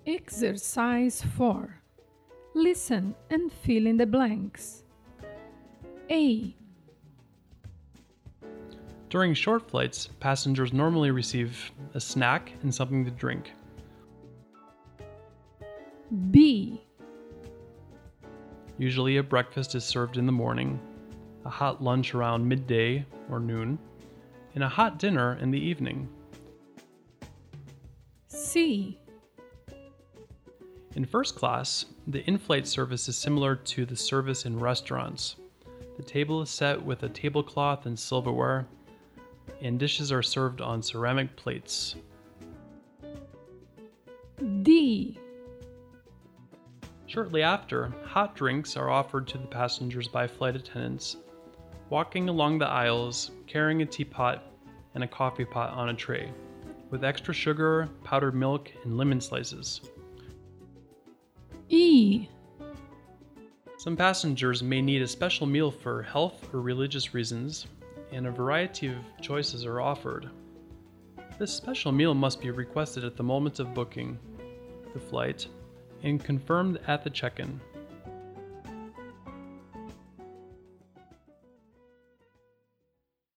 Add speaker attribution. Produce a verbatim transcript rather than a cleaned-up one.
Speaker 1: Exercise four. Listen and fill in the blanks. A.
Speaker 2: During short flights, passengers normally receive a snack and something to drink.
Speaker 1: B.
Speaker 2: Usually a breakfast is served in the morning, a hot lunch around midday or noon, and a hot dinner in the evening.
Speaker 1: C.
Speaker 2: In first class, the in-flight service is similar to the service in restaurants. The table is set with a tablecloth and silverware, and dishes are served on ceramic plates.
Speaker 1: D.
Speaker 2: Shortly after, hot drinks are offered to the passengers by flight attendants, walking along the aisles, carrying a teapot and a coffee pot on a tray, with extra sugar, powdered milk, and lemon slices.
Speaker 1: E.
Speaker 2: Some passengers may need a special meal for health or religious reasons, and a variety of choices are offered. This special meal must be requested at the moment of booking the flight and confirmed at the check-in.